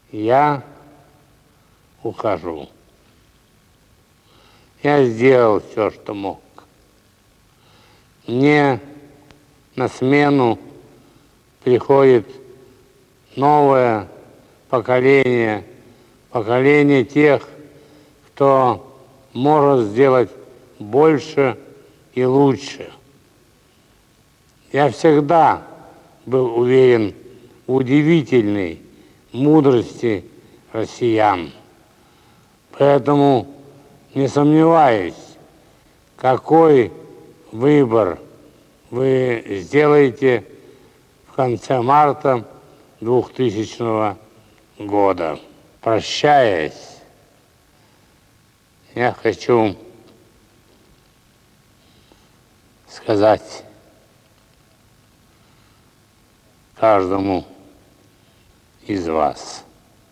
Я ухожу. Я сделал все, что мог. Мне на смену приходит новое поколение тех, кто может сделать больше и лучше. Я всегда был уверен в удивительной мудрости россиян. Поэтому не сомневаюсь, какой выбор вы сделаете в конце марта 2000 года. Прощаясь, я хочу сказать каждому из вас.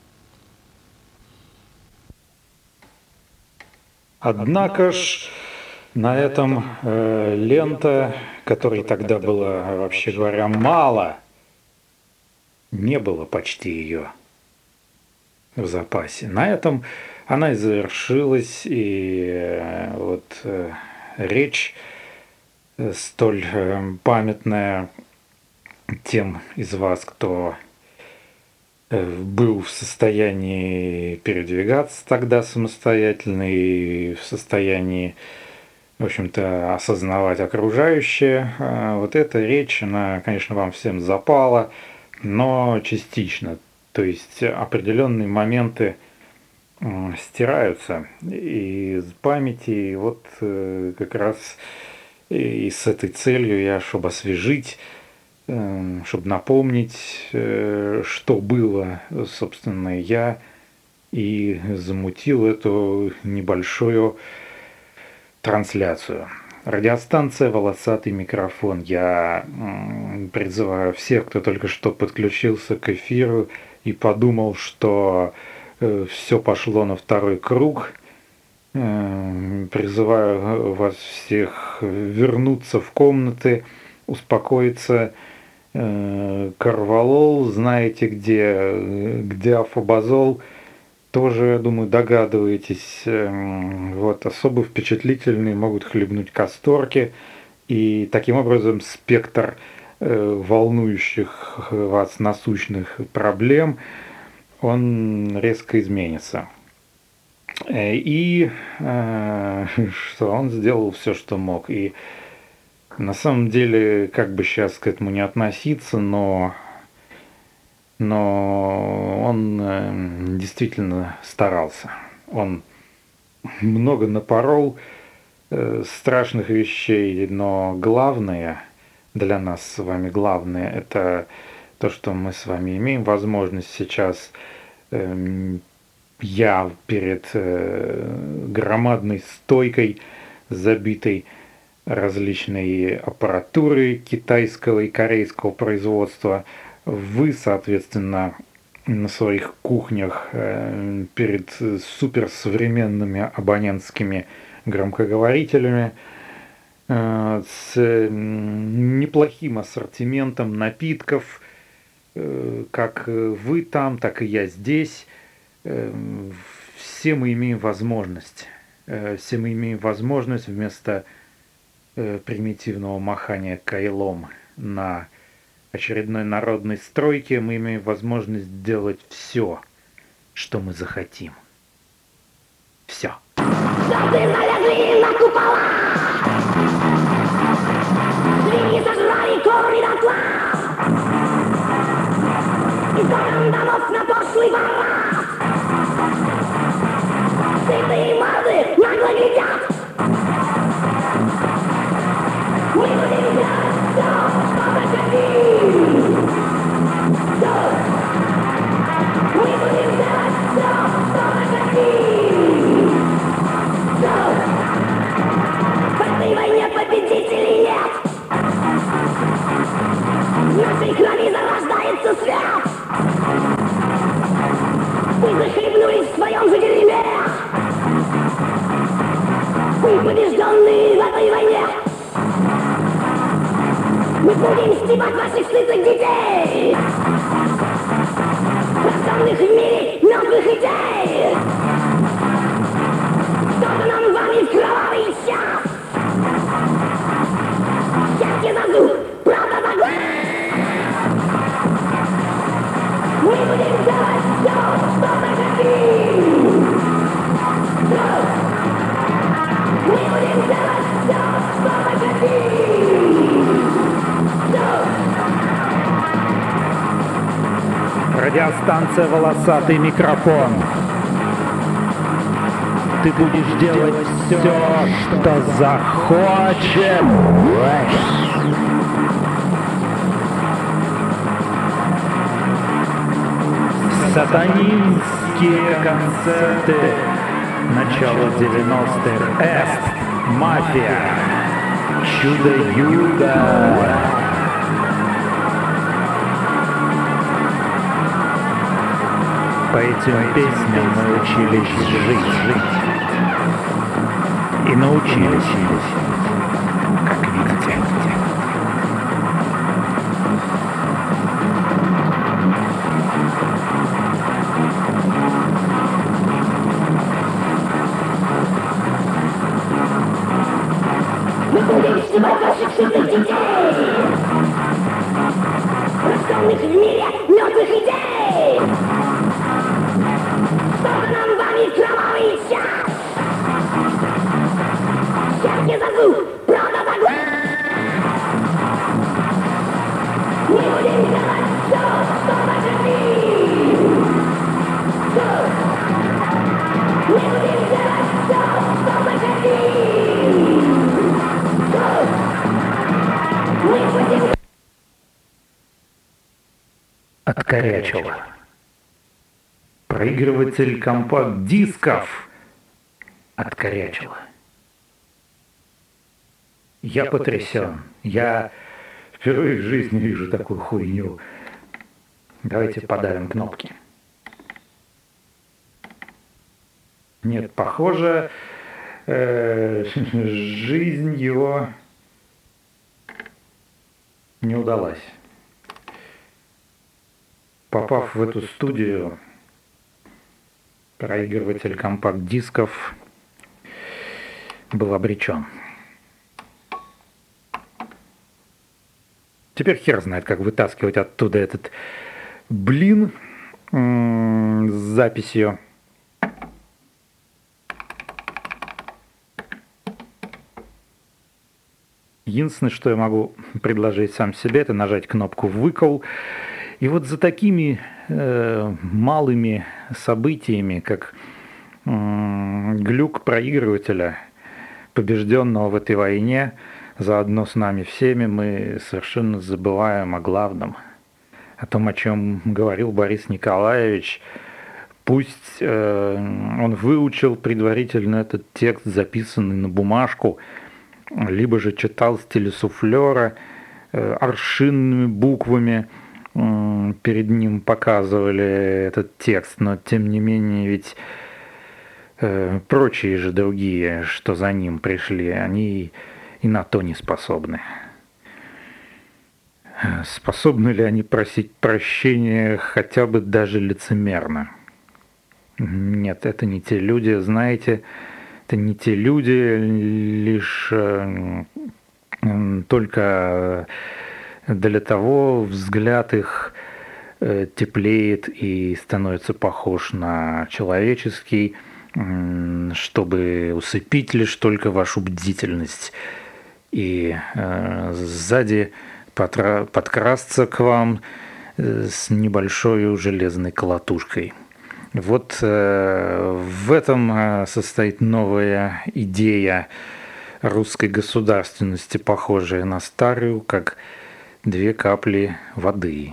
Однако ж на этом лента, которой тогда было, вообще говоря, мало, не было почти ее в запасе. На этом она и завершилась, и вот речь столь памятная тем из вас, кто был в состоянии передвигаться тогда самостоятельно и в состоянии, в общем-то, осознавать окружающее. Вот эта речь, она, конечно, вам всем запала, но частично. То есть определенные моменты стираются из памяти. И вот как раз и с этой целью я, чтобы освежить, чтобы напомнить, что было, собственно, я и замутил эту небольшую трансляцию. Радиостанция «Волосатый микрофон». Я призываю всех, кто только что подключился к эфиру и подумал, что все пошло на второй круг. Призываю вас всех вернуться в комнаты, успокоиться. Корвалол, знаете где афобазол, тоже, я думаю, догадываетесь. Вот, особо впечатлительные могут хлебнуть касторки, и таким образом спектр волнующих вас насущных проблем, он резко изменится. И что он сделал все, что мог. И на самом деле, как бы сейчас к этому не относиться, но он действительно старался. Он много напорол страшных вещей, но главное для нас с вами, главное, это то, что мы с вами имеем возможность сейчас. Я перед громадной стойкой, забитой различной аппаратуры китайского и корейского производства. Вы, соответственно, на своих кухнях перед суперсовременными абонентскими громкоговорителями с неплохим ассортиментом напитков, как вы там, так и я здесь. Все мы имеем возможность вместо примитивного махания кайлом на очередной народной стройке, мы имеем возможность сделать все, что мы захотим. Все. Звезды налегли на купола, свиньи сожрали корни дотла, из окон домов на пошлый парад, сытые морды нагло глядят. Мы будем делать все, что захотим. Мы будем делать все, что захотим. В этой войне победителей нет. В нашей крови зарождается свет. Мы захлебнулись в своем же дерьме. Мы побежденные в этой войне. Мы будем стебать ваших сытых детей, рожденных в мире радиостанция «Волосатый микрофон». Ты будешь делать все, что захочешь. Сатанинские концерты начала 90-х. Эст, мафия, чудо-юдо. По этим песням мы учились жить. И научились, как видите. Мы будем снимать ваших сытых детей, рожденных в мире мертвых идей. Создан вами кровавый час. Счастье за зуб, правда за глаз. Мы будем делать все, что захотим. Мы будем делать все, что захотим. Мы будем... Откорячило. Проигрыватель компакт-дисков откорячило. Я потрясен. Я впервые в жизни вижу такую хуйню. Давайте подавим кнопки. Нет, похоже, жизнь его не удалась. Попав в эту студию, проигрыватель компакт-дисков был обречен. Теперь хер знает, как вытаскивать оттуда этот блин с записью. Единственное, что я могу предложить сам себе, это нажать кнопку «Выкол». И вот за такими малыми событиями, как глюк проигрывателя, побежденного в этой войне, заодно с нами всеми, мы совершенно забываем о главном, о том, о чем говорил Борис Николаевич. Пусть он выучил предварительно этот текст, записанный на бумажку, либо же читал с телесуфлера, аршинными буквами перед ним показывали этот текст, но тем не менее ведь прочие же другие, что за ним пришли, они и на то не способны. Способны ли они просить прощения хотя бы даже лицемерно? Нет, это не те люди, знаете, это не те люди, лишь только для того взгляд их теплеет и становится похож на человеческий, чтобы усыпить лишь только вашу бдительность и сзади подкрасться к вам с небольшой железной колотушкой. Вот в этом состоит новая идея русской государственности, похожая на старую, как две капли воды.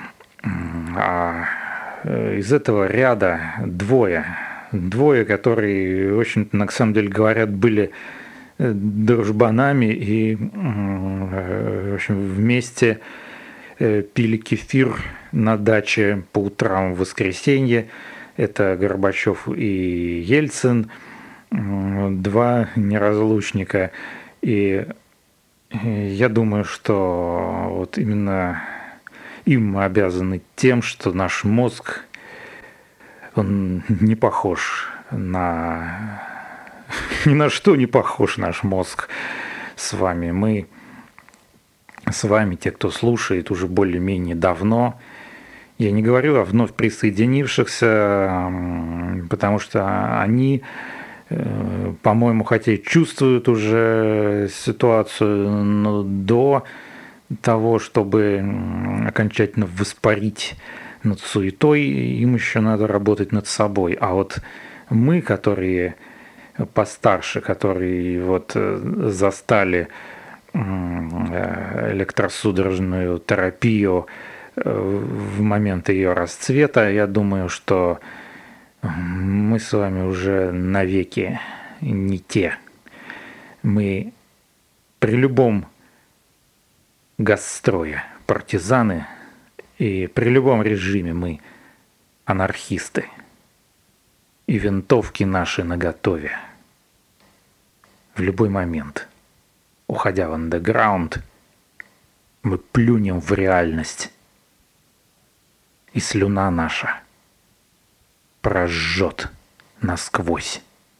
А из этого ряда двое, которые, в общем-то, на самом деле говорят, были дружбанами и, в общем, вместе пили кефир на даче по утрам в воскресенье. Это Горбачев и Ельцин, два неразлучника. И я думаю, что вот именно им мы обязаны тем, что наш мозг, он не похож на... Ни на что не похож наш мозг с вами. Мы с вами, те, кто слушает уже более-менее давно, я не говорю о вновь присоединившихся, потому что они, по-моему, хотя и чувствуют уже ситуацию, но до того, чтобы окончательно воспарить над суетой, им еще надо работать над собой. А вот мы, которые постарше, которые вот застали электросудорожную терапию в момент ее расцвета, я думаю, что мы с вами уже навеки не те. Мы при любом газстрое партизаны, и при любом режиме мы анархисты. И винтовки наши наготове. В любой момент, уходя в андеграунд, мы плюнем в реальность, и слюна наша прожжет насквозь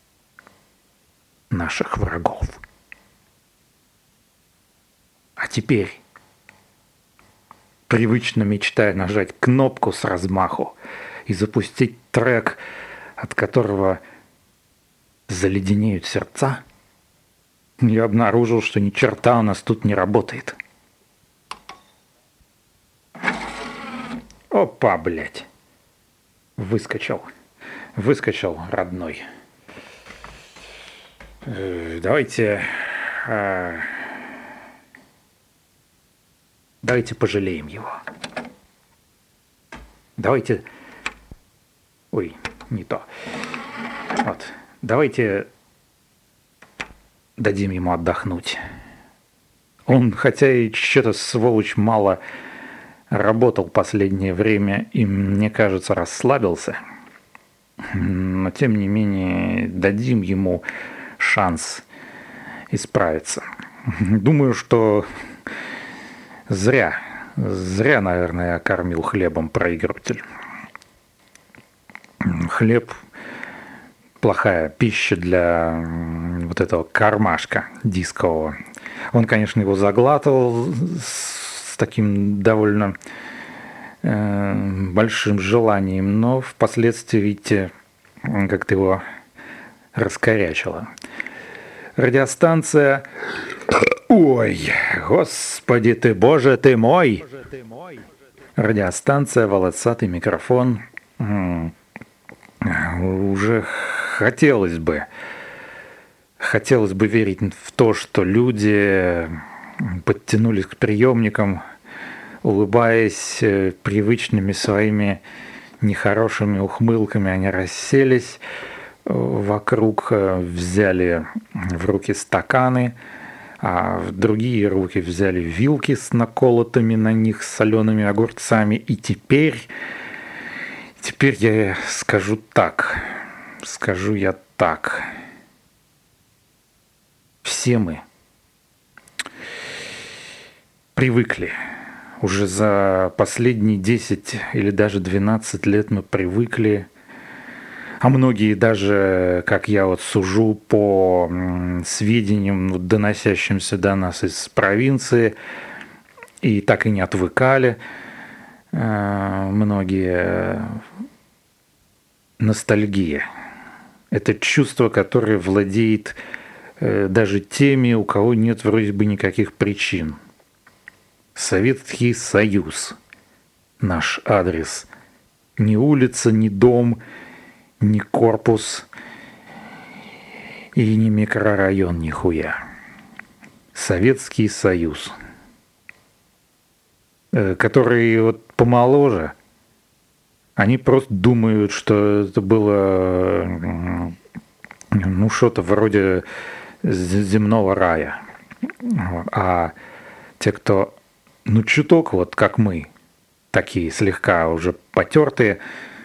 наших врагов. А теперь, привычно мечтая нажать кнопку с размаху и запустить трек, от которого заледенеют сердца, я обнаружил, что ни черта у нас тут не работает. Опа, блядь. Выскочил, родной. Давайте пожалеем его. Давайте... Ой, не то. Вот. Давайте дадим ему отдохнуть. Он, хотя и что-то, сволочь, мало работал последнее время и, мне кажется, расслабился, но, тем не менее, дадим ему шанс исправиться. Думаю, что зря, наверное, я кормил хлебом проигрыватель. Хлеб – плохая пища для вот этого кармашка дискового. Он, конечно, его заглатывал с таким довольно большим желанием, но впоследствии, видите, как-то его раскорячило. Радиостанция... Ой, господи ты, боже ты мой! Радиостанция, волосатый микрофон. Уже хотелось бы верить в то, что люди подтянулись к приемникам, улыбаясь привычными своими нехорошими ухмылками, они расселись вокруг, взяли в руки стаканы, а в другие руки взяли вилки с наколотыми на них солеными огурцами. И теперь я скажу я так. Все мы привыкли. Уже за последние 10 или даже 12 лет мы привыкли, а многие даже, как я вот сужу по сведениям, доносящимся до нас из провинции, и так и не отвыкали, многие, ностальгия. Это чувство, которое владеет даже теми, у кого нет вроде бы никаких причин. Советский Союз. Наш адрес. Ни улица, ни дом, ни корпус и ни микрорайон, нихуя. Советский Союз. Которые вот помоложе, они просто думают, что это было что-то вроде земного рая. А те, кто чуток, вот как мы, такие слегка уже потертые,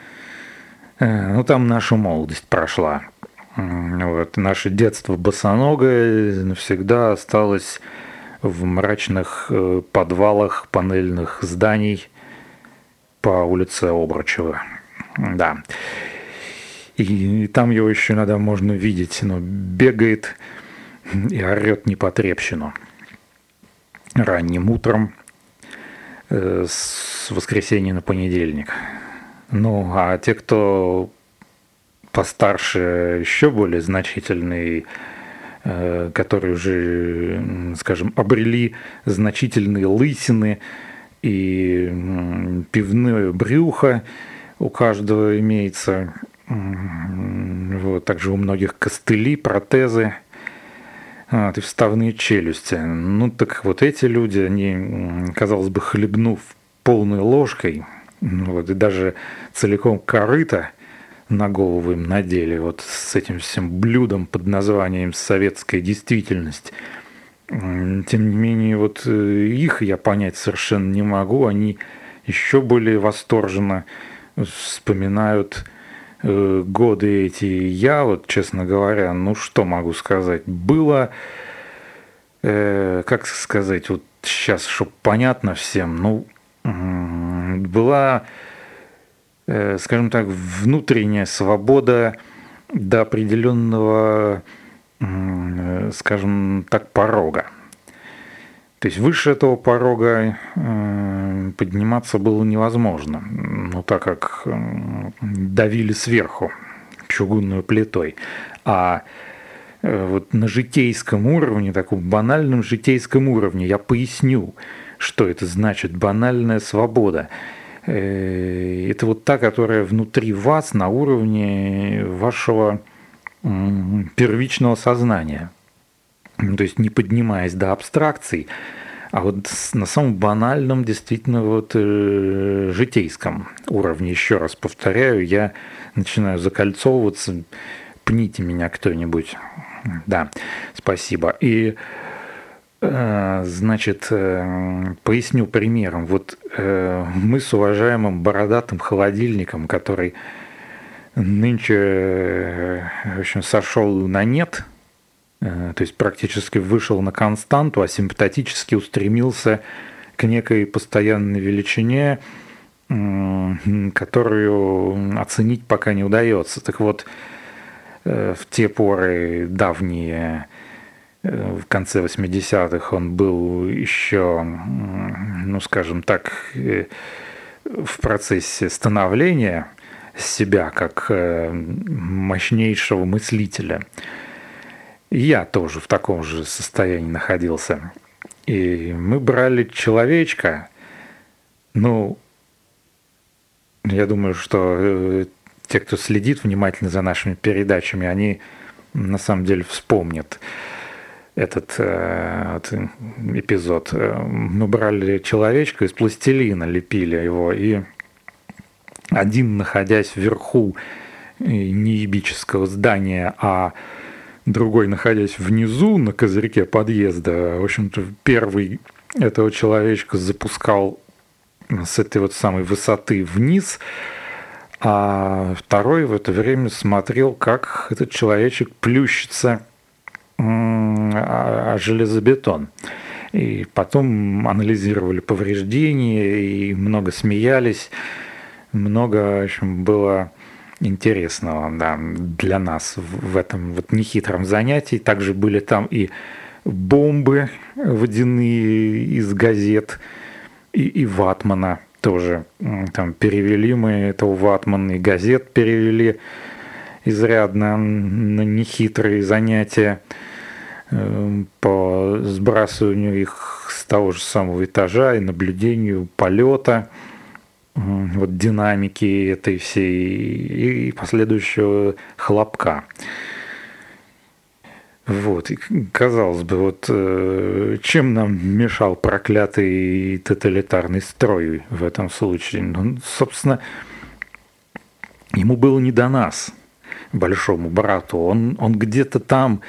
там наша молодость прошла. Вот, наше детство босоногое навсегда осталось в мрачных подвалах панельных зданий по улице Обручева. Да. И там его еще иногда можно видеть, но бегает и орет непотребщину. Ранним утром с воскресенья на понедельник. А те, кто постарше, еще более значительные, которые уже, скажем, обрели значительные лысины, и пивное брюхо у каждого имеется. Вот, также у многих костыли, протезы, и вставные челюсти. Ну так вот эти люди, они, казалось бы, хлебнув полной ложкой, вот, и даже целиком корыто на голову им надели, вот с этим всем блюдом под названием «советская действительность». Тем не менее, вот их я понять совершенно не могу. Они еще более восторженно вспоминают годы эти. Я вот, честно говоря, ну что могу сказать, было, как сказать, вот сейчас, чтобы понятно всем, ну, была, скажем так, внутренняя свобода до определенного, скажем так, порога. То есть выше этого порога подниматься было невозможно, ну, так как давили сверху чугунной плитой. А вот на житейском уровне, таком банальном житейском уровне, я поясню, что это значит банальная свобода. Это вот та, которая внутри вас на уровне вашего первичного сознания. То есть не поднимаясь до абстракций, а вот на самом банальном, действительно, вот житейском уровне, еще раз повторяю, я начинаю закольцовываться, пните меня кто-нибудь. Да, спасибо. И, значит, поясню примером. Вот мы с уважаемым бородатым холодильником, который нынче, в общем, сошел на нет, то есть практически вышел на константу, а симптотически устремился к некой постоянной величине, которую оценить пока не удается. Так вот, в те поры давние, в конце 80-х, он был еще, ну, скажем так, в процессе становления себя как мощнейшего мыслителя. И я тоже в таком же состоянии находился. И мы брали человечка. Ну, я думаю, что те, кто следит внимательно за нашими передачами, они на самом деле вспомнят этот эпизод. Мы брали человечка, из пластилина лепили его, и один, находясь вверху неебического здания, а другой, находясь внизу на козырьке подъезда, в общем-то, первый этого человечка запускал с этой вот самой высоты вниз, а второй в это время смотрел, как этот человечек плющится о железобетон. И потом анализировали повреждения и много смеялись, много, в общем, было интересного, да, для нас в этом вот нехитром занятии. Также были там и бомбы водяные из газет, и ватмана тоже. Там перевели мы этого ватмана, и газет перевели изрядно на нехитрые занятия по сбрасыванию их с того же самого этажа и наблюдению полета, вот динамики этой всей и последующего хлопка. Вот, и, казалось бы, вот чем нам мешал проклятый тоталитарный строй в этом случае? Ну, собственно, ему было не до нас, большому брату. Он где-то там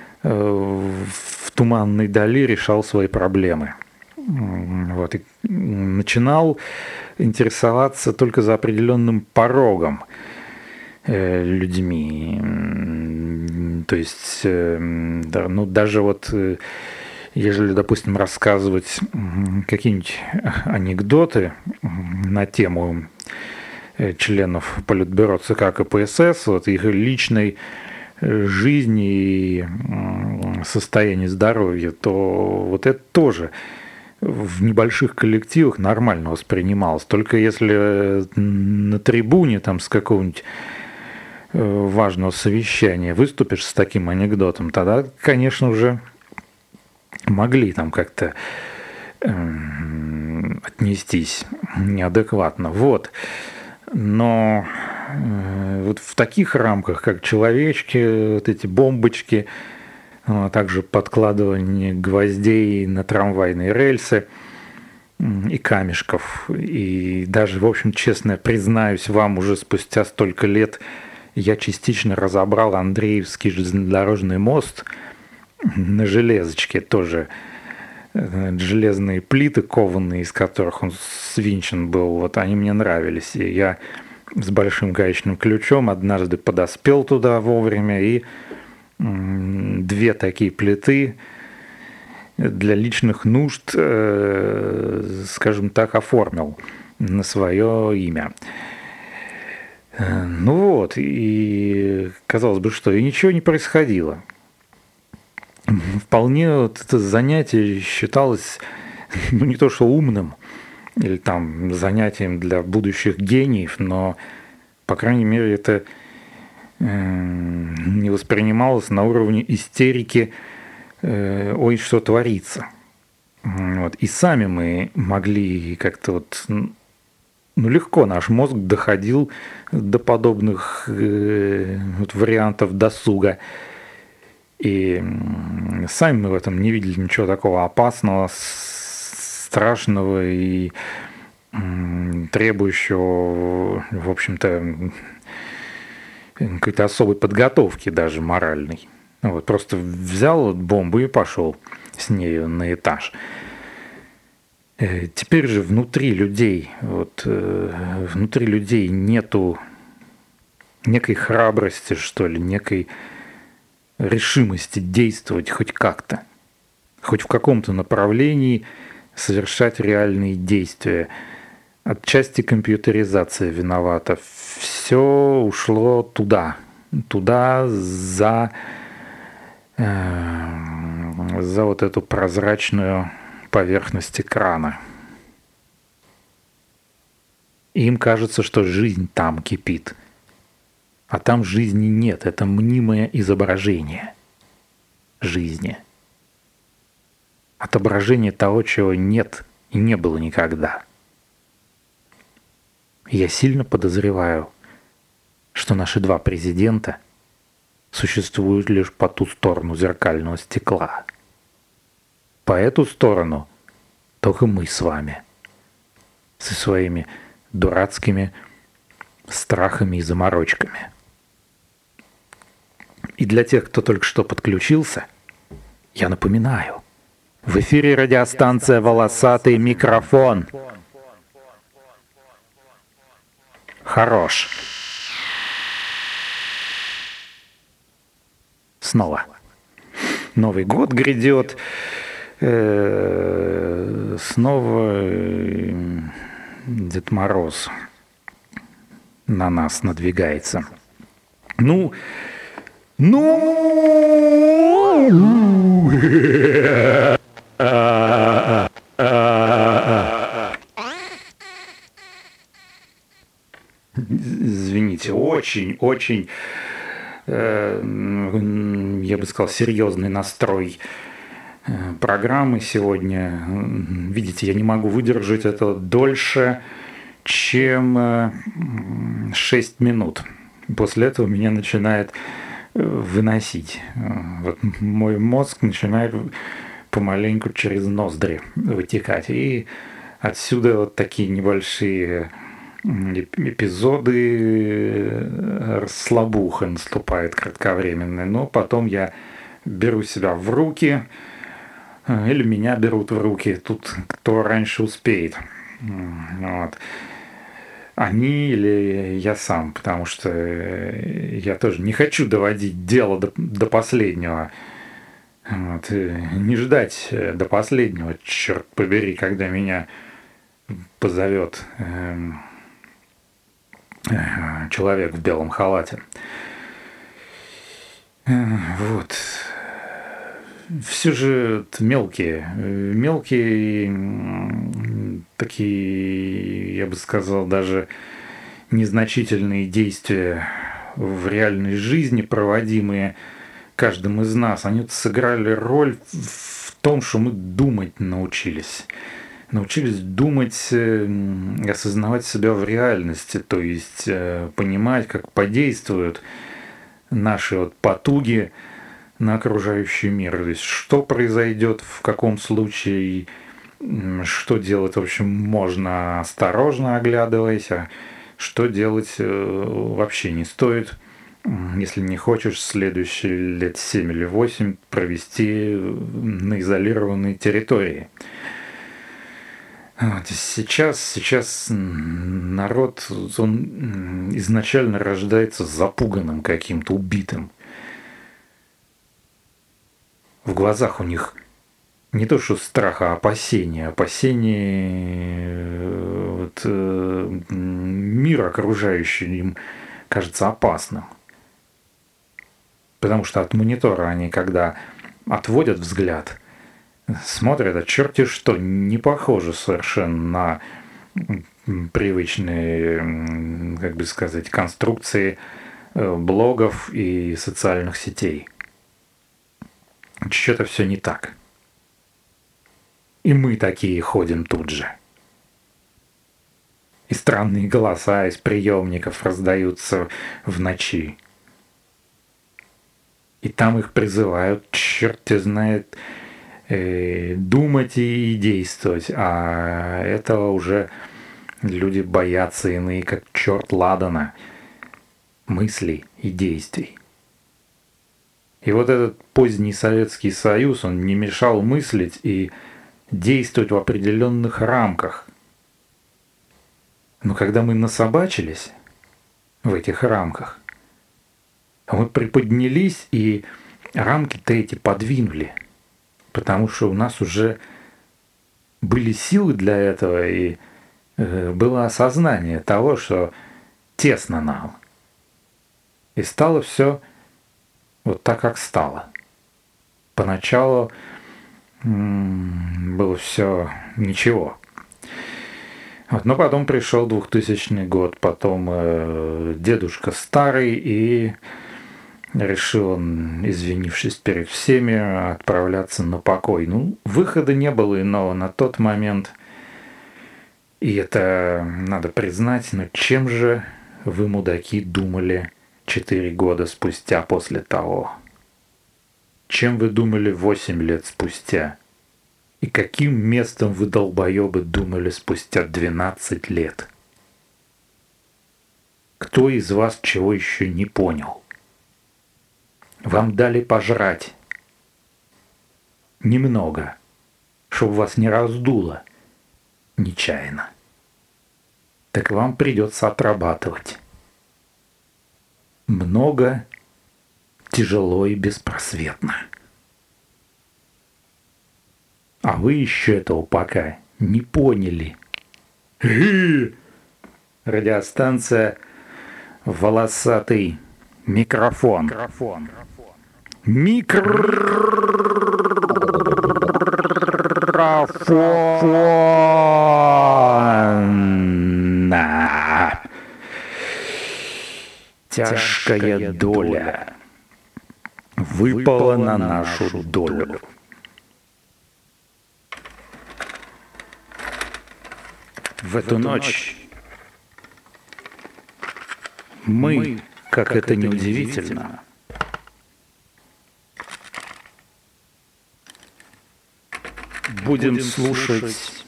в туманной дали решал свои проблемы. Вот, и начинал интересоваться только за определенным порогом людьми. То есть, да, ну, даже вот, ежели, допустим, рассказывать какие-нибудь анекдоты на тему членов Политбюро ЦК КПСС, вот их личной жизни и состояния здоровья, то вот это тоже в небольших коллективах нормально воспринималось. Только если на трибуне там с какого-нибудь важного совещания выступишь с таким анекдотом, тогда, конечно, уже могли там как-то отнестись неадекватно. Вот. Но вот в таких рамках, как человечки, вот эти бомбочки, а также подкладывание гвоздей на трамвайные рельсы и камешков. И даже, в общем, честно признаюсь вам, уже спустя столько лет я частично разобрал Андреевский железнодорожный мост на железочке тоже. Железные плиты, кованые, из которых он свинчен был, вот они мне нравились. И я с большим гаечным ключом однажды подоспел туда вовремя и 2 такие плиты для личных нужд, скажем так, оформил на свое имя. Ну вот, и казалось бы, что и ничего не происходило. Вполне вот это занятие считалось, ну, не то что умным, или там занятием для будущих гениев, но, по крайней мере, это не воспринималось на уровне истерики, ой, что творится. Вот. И сами мы могли как-то вот, ну, легко наш мозг доходил до подобных вот вариантов досуга. И сами мы в этом не видели ничего такого опасного, страшного и требующего, в общем-то, какой-то особой подготовки даже моральной. Вот, просто взял вот бомбу и пошел с нею на этаж. Теперь же внутри людей нету некой храбрости, что ли, некой решимости действовать хоть как-то, хоть в каком-то направлении совершать реальные действия. Отчасти компьютеризация виновата. Все ушло туда за вот эту прозрачную поверхность экрана. И им кажется, что жизнь там кипит. А там жизни нет, это мнимое изображение жизни. Отображение того, чего нет и не было никогда. Я сильно подозреваю, что наши 2 президента существуют лишь по ту сторону зеркального стекла. По эту сторону только мы с вами, со своими дурацкими страхами и заморочками. И для тех, кто только что подключился, я напоминаю, в эфире радиостанция «Волосатый микрофон». Хорош. Снова. Новый год грядет. Снова Дед Мороз на нас надвигается. Извините, очень, я бы сказал, серьезный настрой программы сегодня. Видите, я не могу выдержать это дольше, чем 6 минут. После этого меня начинает выносить. Вот мой мозг начинает помаленьку через ноздри вытекать. И отсюда вот такие небольшие эпизоды расслабуха наступает кратковременная. Но потом я беру себя в руки, или меня берут в руки. Тут кто раньше успеет. Вот. Они или я сам, потому что я тоже не хочу доводить дело до последнего. Вот. Не ждать до последнего, черт побери, когда меня позовет человек в белом халате. Вот. Все же мелкие, такие, я бы сказал, даже незначительные действия в реальной жизни, проводимые каждым из нас, они сыграли роль в том, что мы думать научились. научились думать, осознавать себя в реальности, то есть понимать, как подействуют наши вот потуги на окружающий мир. То есть что произойдет, в каком случае, что делать, в общем, можно осторожно оглядываясь, а что делать вообще не стоит, если не хочешь следующие лет 7 или 8 провести на изолированной территории. Вот. Сейчас народ, он изначально рождается запуганным каким-то, убитым. В глазах у них не то что страх, а опасение. Вот, мир окружающий им кажется опасным. Потому что от монитора они, когда отводят взгляд, смотрят, а черти что, не похоже совершенно на привычные, как бы сказать, конструкции блогов и социальных сетей. Что-то все не так. И мы такие ходим тут же. И странные голоса из приемников раздаются в ночи. И там их призывают, черт знает, думать и действовать. А этого уже люди боятся иные, как черт ладана, мыслей и действий. И вот этот поздний Советский Союз, он не мешал мыслить и действовать в определенных рамках. Но когда мы насобачились в этих рамках, мы приподнялись и рамки-то эти подвинули, потому что у нас уже были силы для этого и было осознание того, что тесно нам. И стало все вот так, как стало. Поначалу было все ничего. Вот, но потом пришел 2000 год, потом дедушка старый, и решил он, извинившись перед всеми, отправляться на покой. Ну, выхода не было иного на тот момент. И это надо признать, но чем же вы, мудаки, думали 4 года спустя после того? Чем вы думали 8 лет спустя? И каким местом вы, долбоебы, думали спустя 12 лет? Кто из вас чего еще не понял? Вам дали пожрать. Немного, чтобы вас не раздуло нечаянно. Так вам придется отрабатывать. Много, тяжело и беспросветно. А вы еще этого пока не поняли. Радиостанция «Волосатый микрофон». Микрофон. Тяжкая доля выпала на нашу долю. В эту ночь мы, как это ни удивительно, будем слушать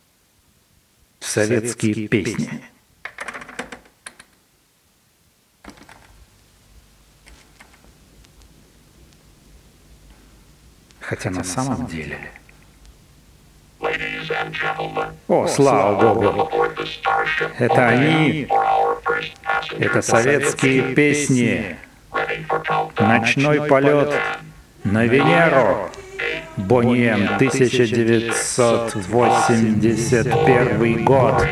советские песни. Хотя на самом деле... О, слава Богу! Это они, это советские песни. Ночной полет на Венеру. Боньем, 1981 год.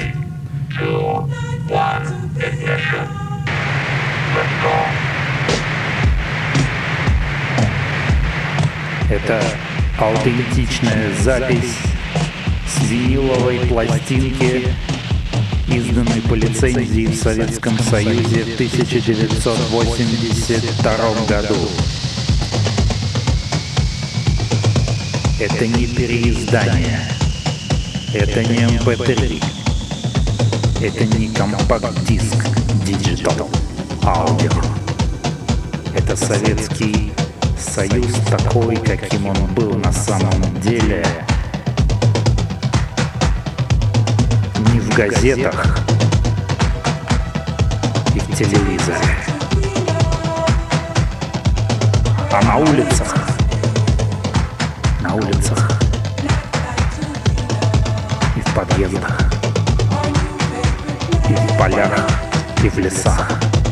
Это аутентичная запись с виниловой пластинки, изданной по лицензии в Советском Союзе в 1982 году. Это не переиздание. Это не MP3. Это не компакт-диск Digital Audio. Это Советский Союз такой, каким он был на самом деле. Не в газетах и в телевизоре, а на улицах. На улицах и в подъездах, и в полях, и в лесах.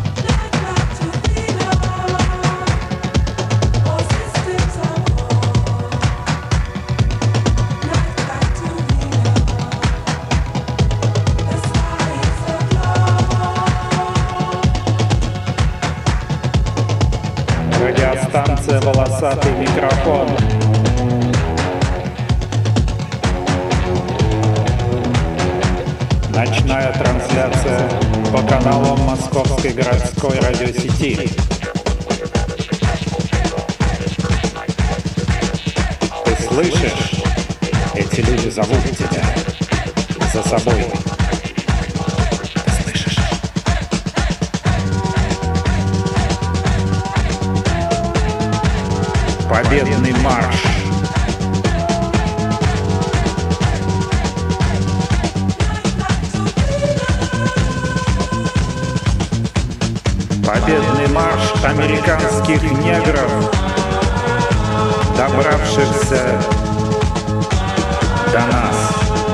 Радиостанция «Волосатый микрофон». Ночная трансляция по каналам Московской городской радиосети. Ты слышишь? Эти люди зовут тебя за собой. Ты слышишь? Победный марш. Победный марш американских негров, добравшихся до нас.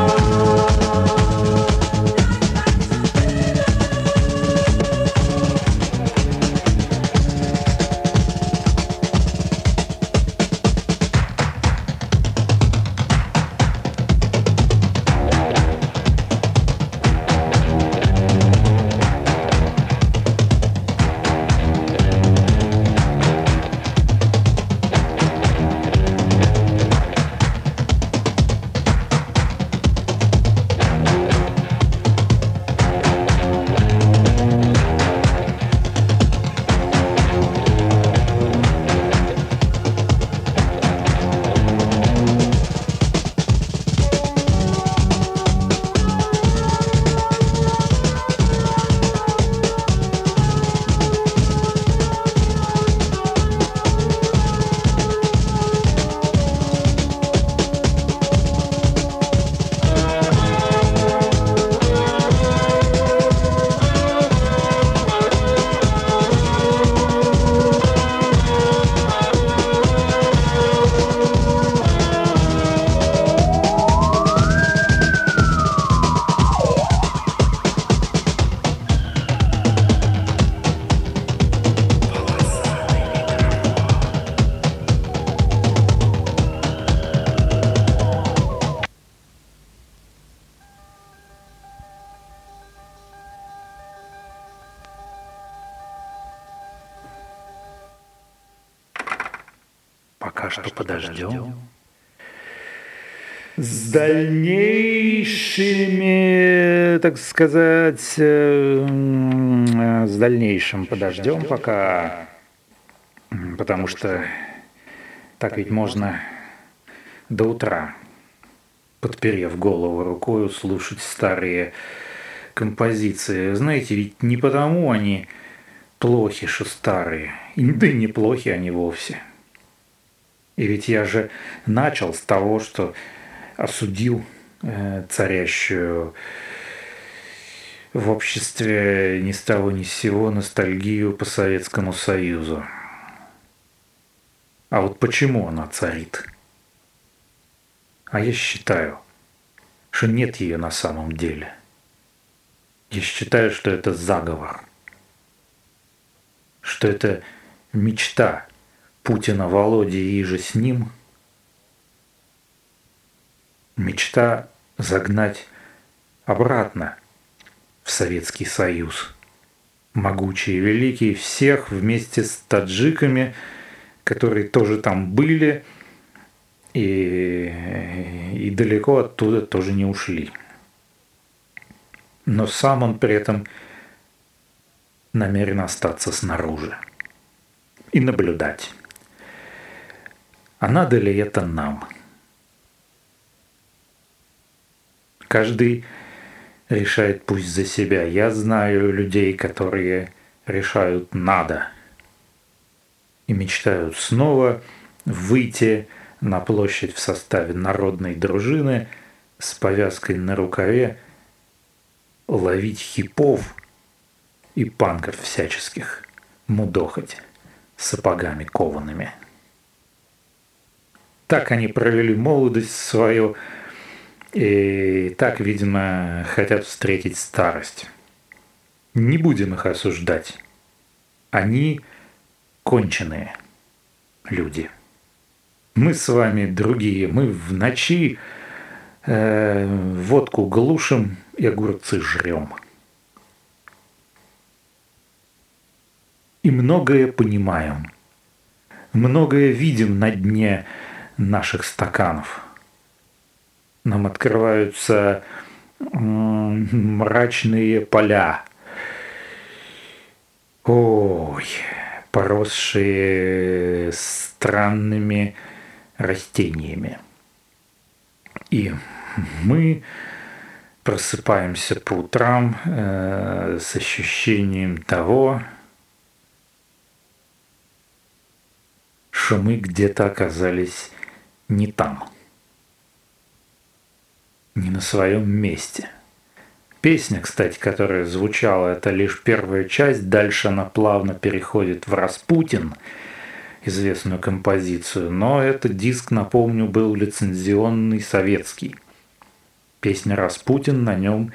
Пока что подождем. С дальнейшими, так сказать, с дальнейшим подождем пока, потому что так ведь можно до утра, подперев голову рукой, слушать старые композиции. Знаете, ведь не потому они плохи, что старые, да и не плохи они вовсе. И ведь я же начал с того, что осудил царящую в обществе ни с того ни с сего ностальгию по Советскому Союзу. А вот почему она царит? А я считаю, что нет ее на самом деле. Я считаю, что это заговор, что это мечта Путина, Володи и же с ним, мечта загнать обратно в Советский Союз, могучий и великий, всех вместе с таджиками, которые тоже там были и далеко оттуда тоже не ушли. Но сам он при этом намерен остаться снаружи и наблюдать. А надо ли это нам? Каждый решает пусть за себя. Я знаю людей, которые решают «надо» и мечтают снова выйти на площадь в составе народной дружины с повязкой на рукаве, ловить хипов и панков всяческих, мудохать сапогами коваными. Так они провели молодость свою, и так, видимо, хотят встретить старость. Не будем их осуждать. Они конченые люди. Мы с вами другие. Мы в ночи водку глушим и огурцы жрем. И многое понимаем. Многое видим на дне наших стаканов. Нам открываются мрачные поля. Ой, поросшие странными растениями. И мы просыпаемся по утрам с ощущением того, что мы где-то оказались не там, не на своем месте. Песня, кстати, которая звучала, это лишь первая часть, дальше она плавно переходит в «Распутин», известную композицию, но этот диск, напомню, был лицензионный советский. Песня «Распутин», на нем...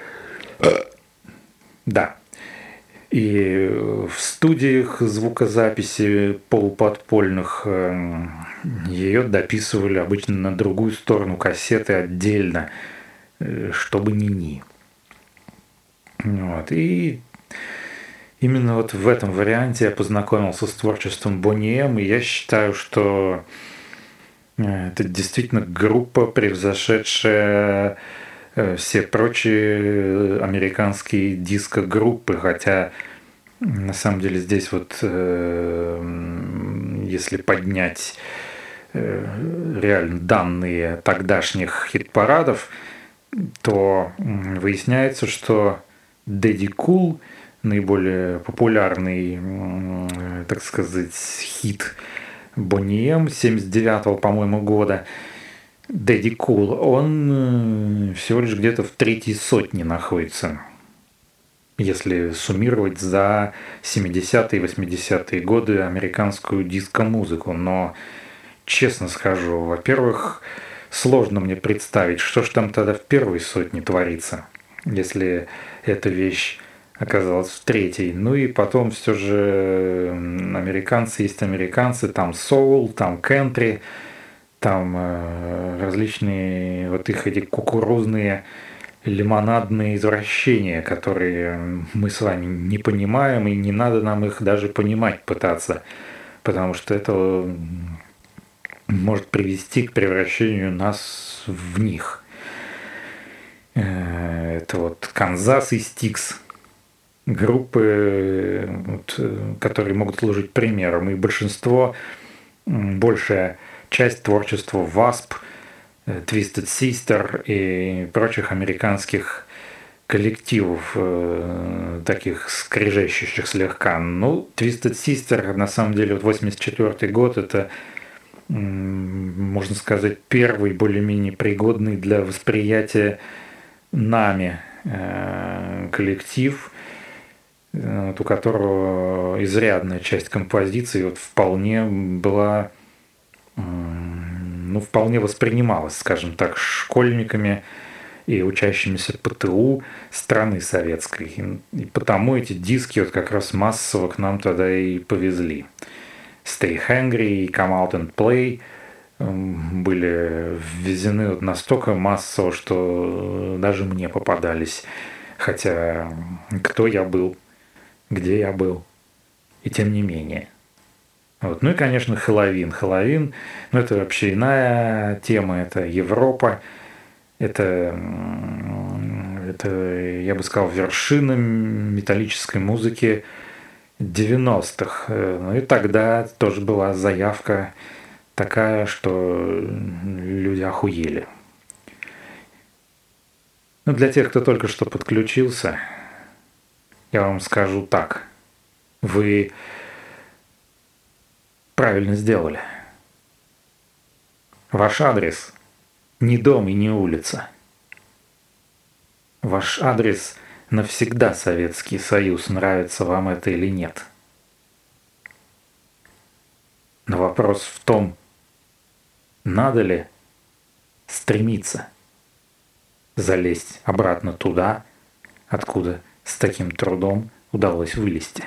Да. И в студиях звукозаписи полуподпольных ее дописывали обычно на другую сторону кассеты отдельно, чтобы ни-ни. Вот. И именно вот в этом варианте я познакомился с творчеством Boney M, и я считаю, что это действительно группа, превзошедшая все прочие американские диско-группы, хотя на самом деле здесь вот, если поднять реально данные тогдашних хит-парадов, то выясняется, что Daddy Cool, наиболее популярный, так сказать, хит Boney M 79-го, по-моему, года, Daddy Cool, он всего лишь где-то в 3-й сотне находится, если суммировать за 70-е и 80-е годы американскую диско-музыку. Но, честно скажу, во-первых, сложно мне представить, что ж там тогда в 1-й сотне творится, если эта вещь оказалась в 3-й. Ну и потом все же американцы есть американцы, там соул, там кентри, там различные вот их эти кукурузные лимонадные извращения, которые мы с вами не понимаем, и не надо нам их даже понимать пытаться, потому что это может привести к превращению нас в них. Это вот Канзас и Стикс, группы, вот, которые могут служить примером, и большинство, большая часть творчества Wasp, Twisted Sister и прочих американских коллективов, таких скрежещущих слегка. Ну, Twisted Sister, на самом деле, вот 84 год, это, можно сказать, первый более-менее пригодный для восприятия нами коллектив, вот, у которого изрядная часть композиции вот вполне была, ну, вполне воспринималась, скажем так, школьниками и учащимися ПТУ страны советской. И потому эти диски вот как раз массово к нам тогда и повезли. Stay Hungry и Come Out and Play были ввезены вот настолько массово, что даже мне попадались. Хотя кто я был, где я был, и тем не менее. Вот. Ну и, конечно, Хэллоуин. Хэллоуин, ну это вообще иная тема, это Европа, это, я бы сказал, вершина металлической музыки 90-х. Ну и тогда тоже была заявка такая, что люди охуели. Но для тех, кто только что подключился, я вам скажу так. Вы правильно сделали. Ваш адрес не дом и не улица. Ваш адрес навсегда Советский Союз, нравится вам это или нет. Но вопрос в том, надо ли стремиться залезть обратно туда, откуда с таким трудом удалось вылезти.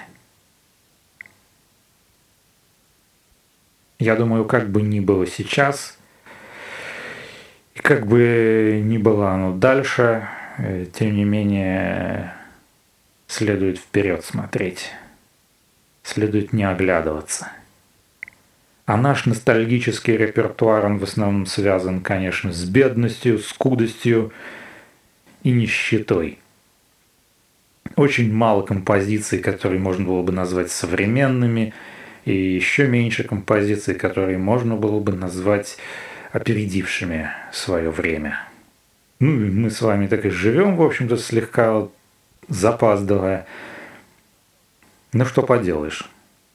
Я думаю, как бы ни было сейчас, и как бы ни было оно дальше, тем не менее, следует вперед смотреть, следует не оглядываться. А наш ностальгический репертуар, он в основном связан, конечно, с бедностью, скудостью и нищетой. Очень мало композиций, которые можно было бы назвать современными, и еще меньше композиций, которые можно было бы назвать опередившими свое время. Ну, и мы с вами так и живем, в общем-то, слегка запаздывая. Ну, что поделаешь.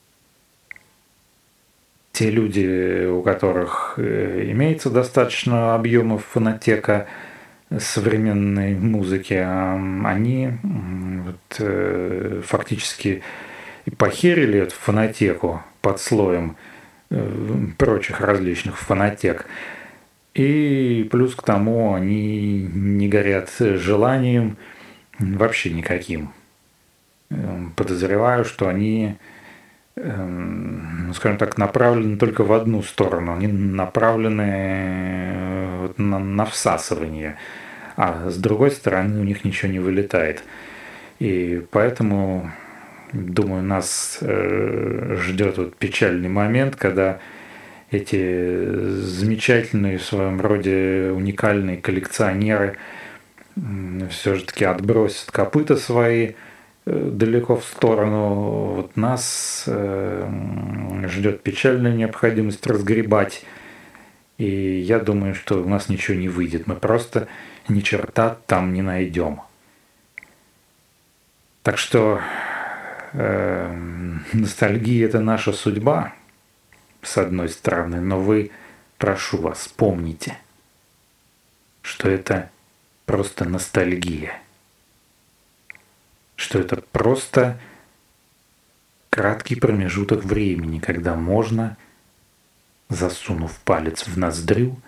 Те люди, у которых имеется достаточно объемов фонотека современной музыки, они фактически похерили эту фонотеку под слоем прочих различных фонотек. И плюс к тому они не горят желанием вообще никаким. Подозреваю, что они, скажем так, направлены только в одну сторону. Они направлены на всасывание. А с другой стороны у них ничего не вылетает. И поэтому, думаю, нас ждет вот печальный момент, когда эти замечательные в своем роде уникальные коллекционеры все же таки отбросят копыта свои далеко в сторону. Вот нас ждет печальная необходимость разгребать. И я думаю, что у нас ничего не выйдет. Мы просто ни черта там не найдем. Так что ностальгия – это наша судьба, с одной стороны, но вы, прошу вас, помните, что это просто ностальгия, что это просто краткий промежуток времени, когда можно, засунув палец в ноздрю,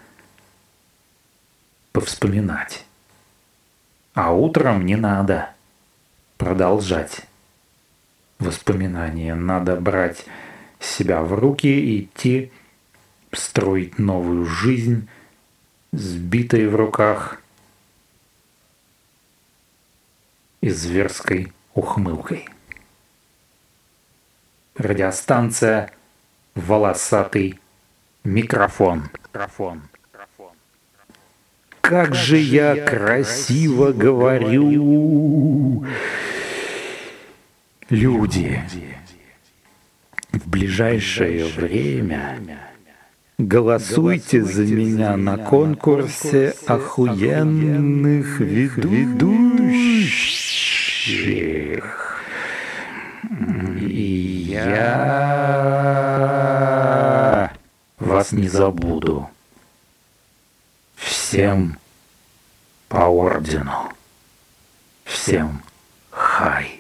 повспоминать. А утром не надо продолжать воспоминания, надо брать себя в руки и идти строить новую жизнь с битой в руках и зверской ухмылкой. Радиостанция «Волосатый микрофон». Как же я красиво говорю! Люди, в ближайшее время голосуйте за меня на конкурсе охуенных ведущих. И я вас не забуду. Всем по ордену. Всем хай.